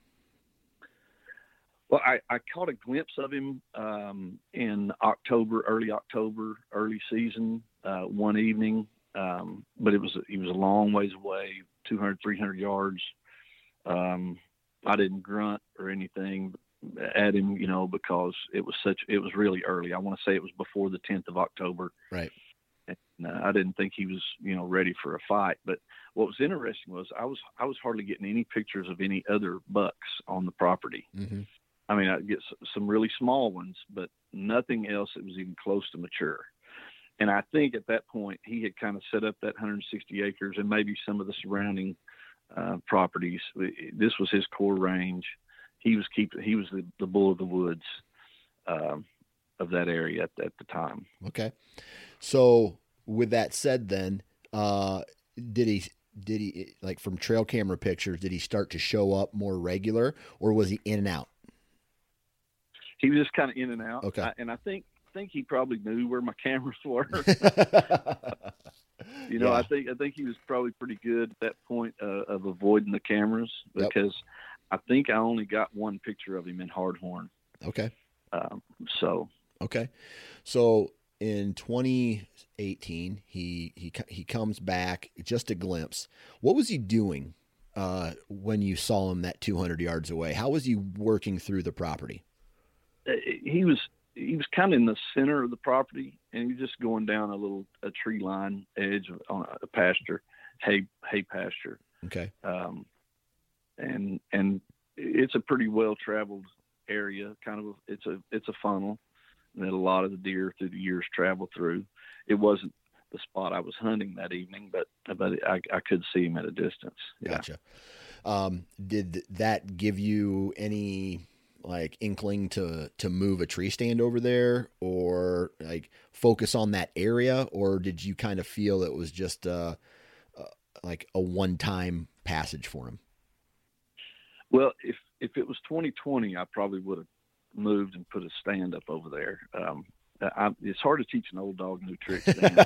Well, I, I caught a glimpse of him um, in October, early October, early season, uh, one evening. Um, but it was he was a long ways away, two hundred, three hundred yards. Um, I didn't grunt or anything at him, you know, because it was such it was really early. I want to say it was before the tenth of October. Right. And, uh, I didn't think he was, you know, ready for a fight. But what was interesting was I was I was hardly getting any pictures of any other bucks on the property. Mm-hmm. I mean, I get some really small ones, but nothing else that was even close to mature. And I think at that point he had kind of set up that one hundred sixty acres and maybe some of the surrounding uh, properties. This was his core range. He was keeping. He was the, the bull of the woods um, of that area at, at the time. Okay. So with that said, then uh, did he did he like from trail camera pictures? Did he start to show up more regular, or was he in and out? He was just kind of in and out. Okay. I, and I think think he probably knew where my cameras were. You know, Yeah. I think I think he was probably pretty good at that point uh, of avoiding the cameras Yep. because I think I only got one picture of him in Hardhorn. Okay. Um, so Okay. So in twenty eighteen, he he he comes back, just a glimpse. What was he doing uh, when you saw him that two hundred yards away? How was he working through the property? he was he was kind of in the center of the property, and he was just going down a little a tree line edge on a pasture, hay hay pasture. Okay. Um, and and it's a pretty well traveled area. Kind of, it's a it's a funnel that a lot of the deer through the years travel through. It wasn't the spot I was hunting that evening, but but I, I could see him at a distance. Yeah. Gotcha. Um, did that give you any like inkling to to move a tree stand over there, or like focus on that area, or did you kind of feel it was just uh, uh like a one time passage for him? Well, if if it was twenty twenty, I probably would have moved and put a stand up over there. Um, I, it's hard to teach an old dog new tricks,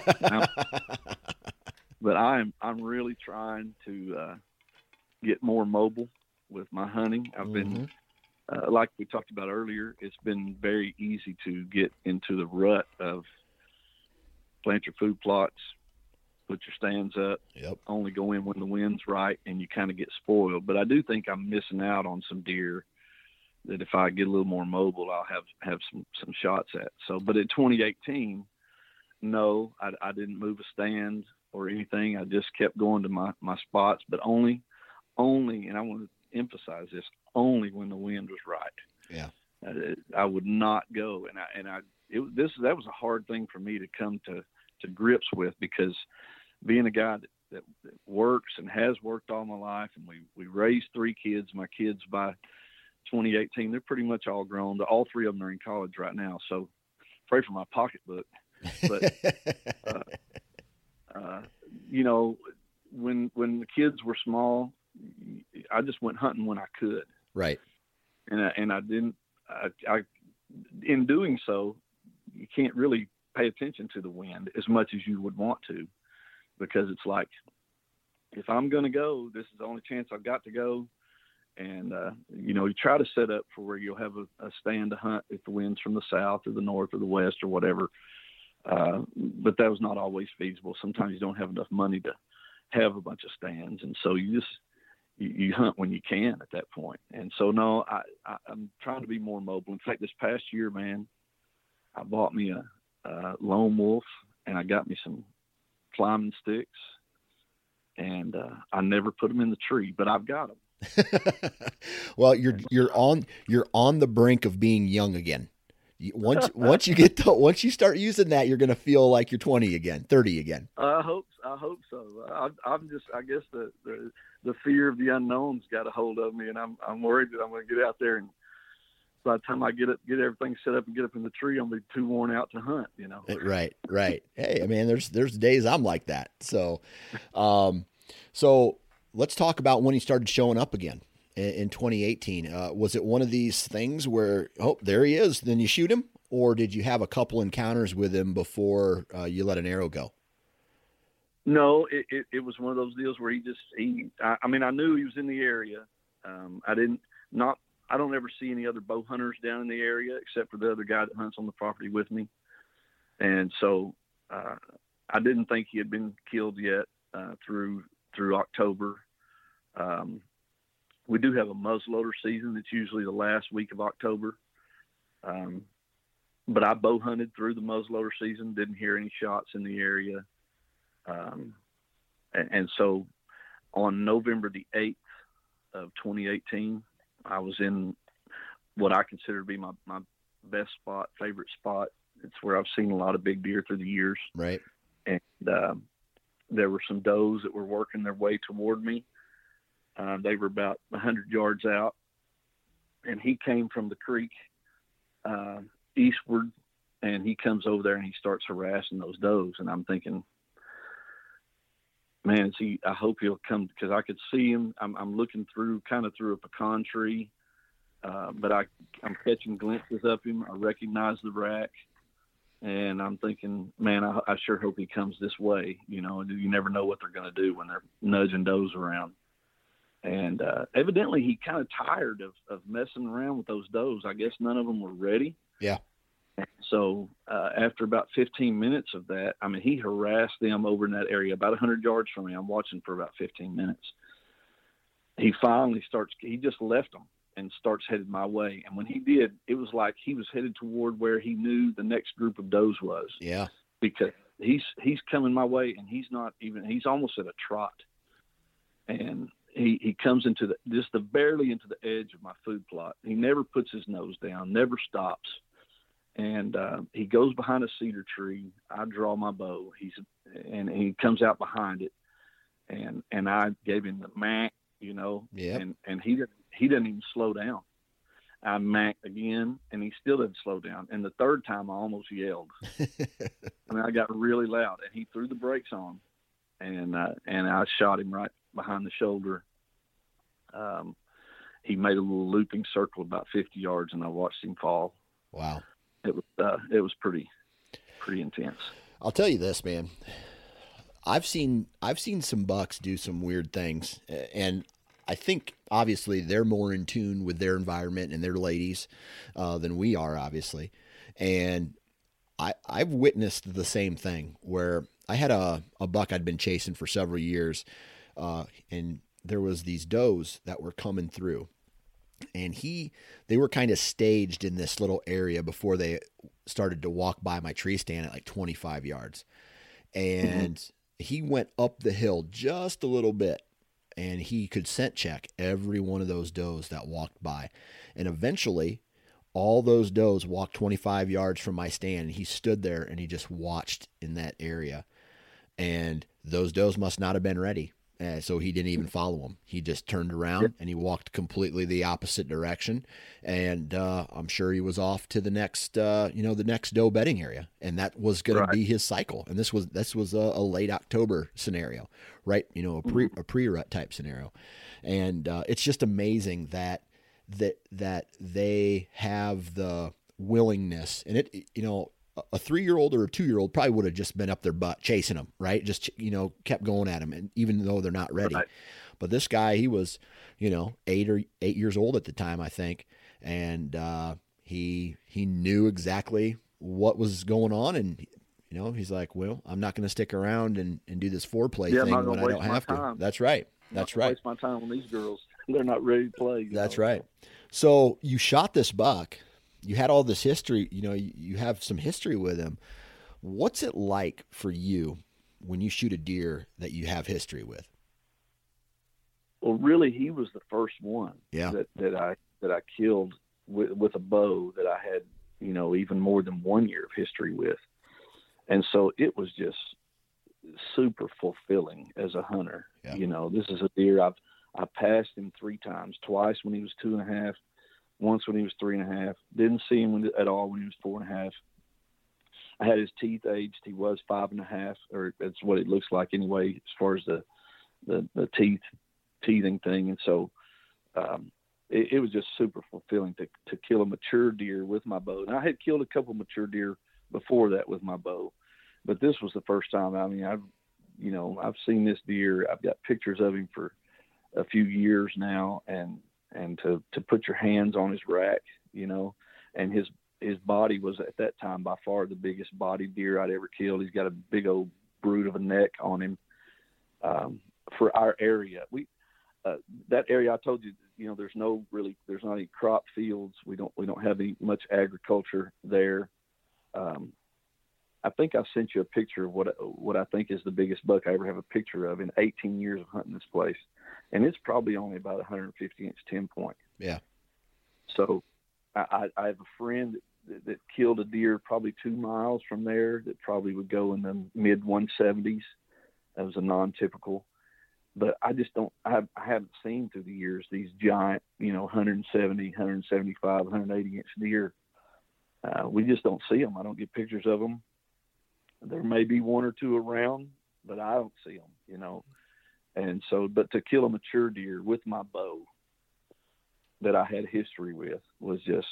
but I'm I'm really trying to uh, get more mobile with my hunting. I've been, mm-hmm. uh, like we talked about earlier, it's been very easy to get into the rut of plant your food plots, put your stands up, yep. only go in when the wind's right, and you kind of get spoiled. But I do think I'm missing out on some deer that if I get a little more mobile, I'll have, have some, some shots at. So, but in twenty eighteen, no, I, I didn't move a stand or anything. I just kept going to my, my spots, but only, only, and I want to emphasize this, only when the wind was right. Yeah. Uh, I would not go. And I, and I, it, this, that was a hard thing for me to come to, to grips with, because being a guy that, that, that works and has worked all my life, and we, we raised three kids, my kids by twenty eighteen, they're pretty much all grown. All three of them are in college right now. So pray for my pocketbook. But, uh, uh, you know, when, when the kids were small, I just went hunting when I could. Right. And I, and I didn't, I, I, in doing so, you can't really pay attention to the wind as much as you would want to, because it's like, if I'm going to go, this is the only chance I've got to go. And, uh, you know, you try to set up for where you'll have a, a stand to hunt if the wind's from the south or the north or the west or whatever. Uh, but that was not always feasible. Sometimes you don't have enough money to have a bunch of stands. And so you just, you, you hunt when you can at that point. And so, no, I, I, I'm trying to be more mobile. In fact, this past year, man, I bought me a, a lone wolf, and I got me some climbing sticks, and uh, I never put them in the tree, but I've got them. Well, you're you're on you're on the brink of being young again. Once once you get to, once you start using that, you're going to feel like you're twenty again, thirty again. I hope I hope so. I, I'm just I guess the, the the fear of the unknown's got a hold of me, and I'm I'm worried that I'm going to get out there, and by the time I get it get everything set up and get up in the tree, I'm going to be too worn out to hunt. You know. Right, right. Hey, I mean, there's there's days I'm like that. So, um, so. Let's talk about when he started showing up again in, in twenty eighteen. Uh, was it one of these things where, oh, there he is, then you shoot him? Or did you have a couple encounters with him before uh, you let an arrow go? No, it, it, it was one of those deals where he just, he, I, I mean, I knew he was in the area. Um, I didn't, not, I don't ever see any other bow hunters down in the area except for the other guy that hunts on the property with me. And so uh, I didn't think he had been killed yet uh, through, through October. Um, we do have a muzzleloader season. That's usually the last week of October. Um, but I bow hunted through the muzzleloader season, didn't hear any shots in the area. Um, and, and so on November the eighth of twenty eighteen, I was in what I consider to be my, my best spot, favorite spot. It's where I've seen a lot of big deer through the years. Right. And, um, there were some does that were working their way toward me. Uh, they were about a hundred yards out, and he came from the creek uh, eastward, and he comes over there and he starts harassing those does. And I'm thinking, man, see, I hope he'll come, because I could see him. I'm, I'm looking through, kind of through a pecan tree, uh, but I, I'm catching glimpses of him. I recognize the rack. And I'm thinking, man, I, I sure hope he comes this way. You know, you never know what they're going to do when they're nudging does around. And uh, evidently he kind of tired of, of messing around with those does. I guess none of them were ready. Yeah. So uh, after about fifteen minutes of that, I mean, he harassed them over in that area, about one hundred yards from me. I'm watching for about fifteen minutes. He finally starts, he just left them. and starts headed my way. And when he did, it was like he was headed toward where he knew the next group of does was. Yeah. Because he's he's coming my way, and he's not even, he's almost at a trot. And he, he comes into the, just the barely into the edge of my food plot. He never puts his nose down, never stops. And uh, he goes behind a cedar tree. I draw my bow. He's and he comes out behind it, and and I gave him the mac, you know. Yeah. And and he didn't he didn't even slow down. I macked again, and he still didn't slow down. And the third time, I almost yelled. I mean, I got really loud, and he threw the brakes on, and uh, and I shot him right behind the shoulder. Um, he made a little looping circle about fifty yards, and I watched him fall. Wow. It was uh, it was pretty pretty intense. I'll tell you this, man. I've seen I've seen some bucks do some weird things, and I think obviously they're more in tune with their environment and their ladies uh, than we are, obviously. And I I've witnessed the same thing where I had a a buck I'd been chasing for several years, uh, and there was these does that were coming through. And he, they were kind of staged in this little area before they started to walk by my tree stand at like twenty-five yards. And mm-hmm. he went up the hill just a little bit, and he could scent check every one of those does that walked by. And eventually all those does walked twenty-five yards from my stand, and he stood there and he just watched in that area. And those does must not have been ready. Uh, so he didn't even follow him. He just turned around and he walked completely the opposite direction. And uh, I'm sure he was off to the next, uh, you know, the next doe bedding area. And that was going right. to be his cycle. And this was this was a, a late October scenario, right? You know, a pre a pre-rut type scenario. And uh, it's just amazing that that that they have the willingness. And it, you know, a three-year-old or a two-year-old probably would have just been up their butt chasing them, right? Just, you know, kept going at them, and even though they're not ready. Right. But this guy, he was, you know, eight or eight years old at the time, I think, and uh, he he knew exactly what was going on, and you know, he's like, well, I'm not going to stick around and, and do this foreplay yeah, thing when I don't have to. That's right. That's I'm not right. Waste my time on these girls. They're not ready to play. That's know? right. So you shot this buck. You had all this history, you know, you, you have some history with him. What's it like for you when you shoot a deer that you have history with? Well, really, he was the first one yeah. that, that I that I killed with, with a bow that I had, you know, even more than one year of history with. And so it was just super fulfilling as a hunter. Yeah. You know, this is a deer I've I passed him three times, twice when he was two and a half, once when he was three and a half. Didn't see him when, at all when he was four and a half. I had his teeth aged. He was five and a half, or that's what it looks like anyway, as far as the the, the teeth teething thing. And so um, it, it was just super fulfilling to to kill a mature deer with my bow. And I had killed a couple mature deer before that with my bow, but this was the first time. I mean, I've you know I've seen this deer. I've got pictures of him for a few years now, and and to, to put your hands on his rack, you know, and his, his body was at that time by far the biggest body deer I'd ever killed. He's got a big old brute of a neck on him. Um, for our area, we, uh, that area I told you, you know, there's no really, there's not any crop fields. We don't, we don't have any much agriculture there. Um, I think I sent you a picture of what, what I think is the biggest buck I ever have a picture of in eighteen years of hunting this place. And it's probably only about one hundred fifty inch ten point. Yeah. So I, I have a friend that, that killed a deer probably two miles from there that probably would go in the mid one seventies. That was a non-typical. But I just don't, I, have, I haven't seen through the years these giant, you know, one seventy, one seventy-five, one eighty inch deer. Uh, we just don't see them. I don't get pictures of them. There may be one or two around, but I don't see them, you know. And so, but to kill a mature deer with my bow that I had history with was just,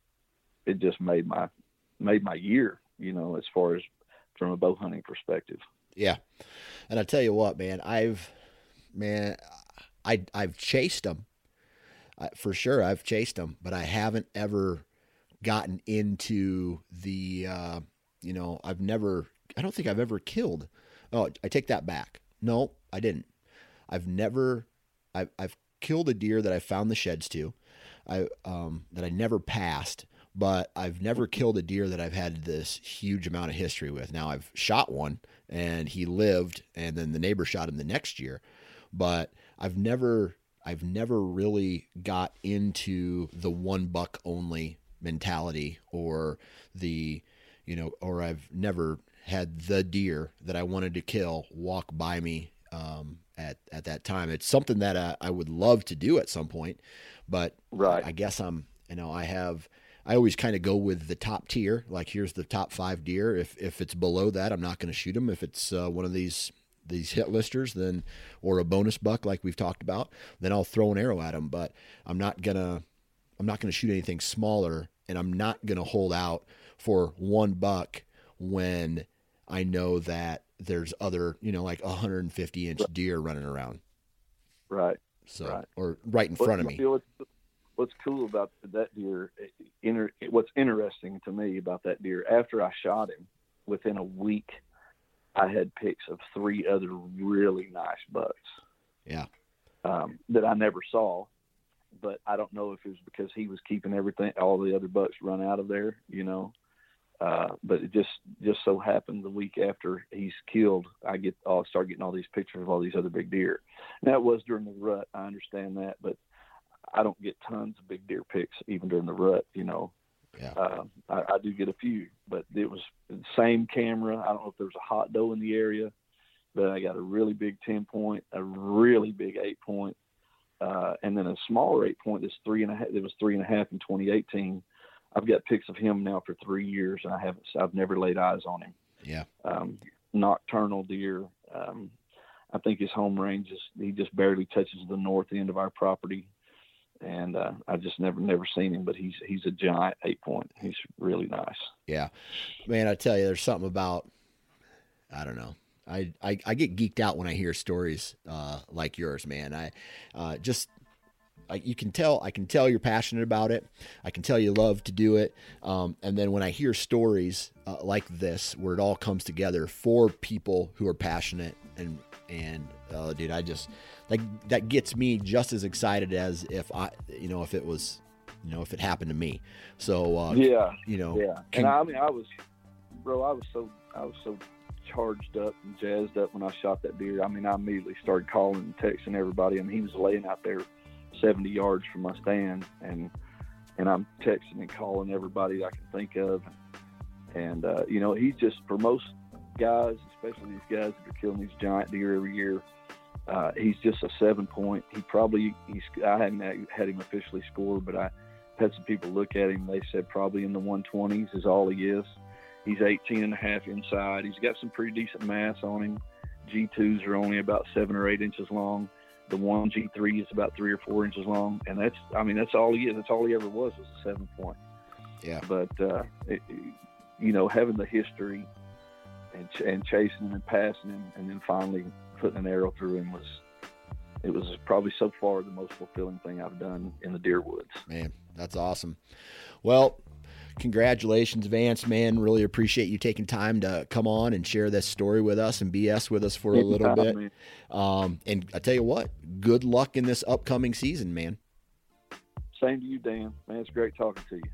it just made my, made my year, you know, as far as from a bow hunting perspective. Yeah. And I tell you what, man, I've, man, I, I've chased them I, for sure. I've chased them, but I haven't ever gotten into the, uh, you know, I've never, I don't think I've ever killed. Oh, I take that back. No, I didn't. I've never, I've, I've killed a deer that I found the sheds to. I, um, that I never passed, but I've never killed a deer that I've had this huge amount of history with. Now I've shot one and he lived, and then the neighbor shot him the next year, but I've never, I've never really got into the one buck only mentality, or the, you know, or I've never had the deer that I wanted to kill walk by me, um, at, at that time. It's something that I, I would love to do at some point, but right. I, I guess I'm, you know, I have, I always kind of go with the top tier. Like, here's the top five deer. If if it's below that, I'm not going to shoot them. If it's uh, one of these these hit listers, then, or a bonus buck like we've talked about, then I'll throw an arrow at them. But I'm not gonna I'm not gonna shoot anything smaller, and I'm not gonna hold out for one buck when I know that there's other, you know, like a one hundred fifty inch deer running around. Right. So right. or right in what, front of me. What's, what's cool about that deer? Inter, what's interesting to me about that deer? After I shot him, within a week, I had pics of three other really nice bucks. Yeah. Um, that I never saw, but I don't know if it was because he was keeping everything, all the other bucks run out of there, you know. Uh, but it just, just so happened the week after he's killed, I get, I'll start getting all these pictures of all these other big deer. Now, it was during the rut. I understand that, but I don't get tons of big deer pics even during the rut, you know. Yeah. Uh, I, I do get a few, but it was the same camera. I don't know if there's a hot doe in the area, but I got a really big ten point, a really big eight point, uh, and then a smaller eight point that's three and a half. It was three and a half in twenty eighteen. I've got pics of him now for three years, and I haven't. I've never laid eyes on him. Yeah. Um, nocturnal deer. Um, I think his home range is. He just barely touches the north end of our property, and uh, I just never, never seen him. But he's he's a giant eight point. He's really nice. Yeah, man. I tell you, there's something about. I don't know. I I, I get geeked out when I hear stories uh, like yours, man. I uh, just. I, you can tell, I can tell you're passionate about it. I can tell you love to do it. Um, and then when I hear stories uh, like this, where it all comes together for people who are passionate and, and, uh, dude, I just, like, that gets me just as excited as if I, you know, if it was, you know, if it happened to me. So, uh, yeah, you know, yeah. can, and I mean, I was, bro, I was so, I was so charged up and jazzed up when I shot that deer. I mean, I immediately started calling and texting everybody. I mean, he was laying out there seventy yards from my stand, and and I'm texting and calling everybody I can think of, and uh, you know, he's just, for most guys, especially these guys that are killing these giant deer every year, uh, he's just a seven point. He probably he's I haven't had him officially scored, but I had some people look at him. They said probably in the one twenties is all he is. He's eighteen and a half inside. He's got some pretty decent mass on him. G twos are only about seven or eight inches long. The one G three is about three or four inches long, and that's, I mean, that's all he is. That's all he ever was, was a seven point. Yeah. But, uh, it, you know, having the history and, ch- and chasing him and passing him, and then finally putting an arrow through him was, it was probably so far the most fulfilling thing I've done in the deer woods. Man, that's awesome. Well, congratulations, Vance, man. Really appreciate you taking time to come on and share this story with us and B S with us for a little bit. Um, and I tell you what, good luck in this upcoming season, man. Same to you, Dan. Man, it's great talking to you.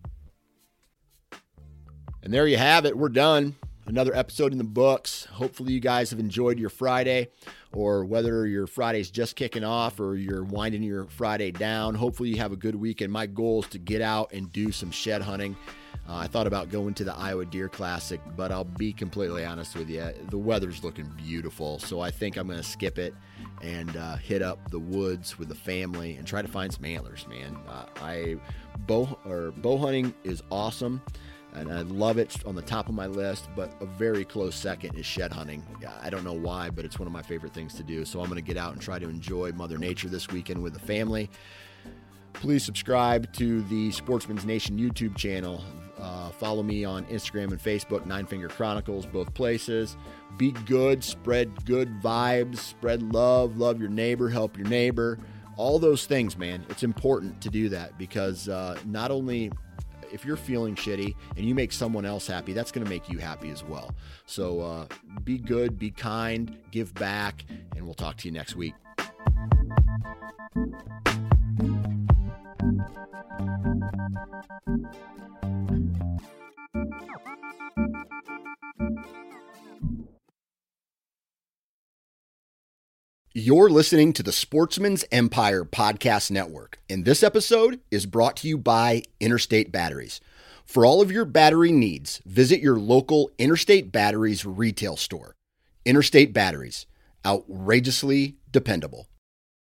And there you have it. We're done. Another episode in the books. Hopefully you guys have enjoyed your Friday, or whether your Friday's just kicking off or you're winding your Friday down. Hopefully you have a good weekend. My goal is to get out and do some shed hunting. Uh, I thought about going to the Iowa Deer Classic, but I'll be completely honest with you. The weather's looking beautiful, so I think I'm going to skip it and uh, hit up the woods with the family and try to find some antlers, man. Uh, I bow or bow hunting is awesome, and I love it, on the top of my list, but a very close second is shed hunting. I don't know why, but it's one of my favorite things to do. So I'm going to get out and try to enjoy Mother Nature this weekend with the family. Please subscribe to the Sportsman's Nation YouTube channel. Uh, follow me on Instagram and Facebook, Nine Finger Chronicles, both places. Be good, spread good vibes, spread love, love your neighbor, help your neighbor. All those things, man. It's important to do that, because uh, not only if you're feeling shitty and you make someone else happy, that's going to make you happy as well. So uh, be good, be kind, give back, and we'll talk to you next week. You're listening to the Sportsman's Empire Podcast Network, and this episode is brought to you by Interstate Batteries. For all of your battery needs, visit your local Interstate Batteries retail store. Interstate Batteries, outrageously dependable.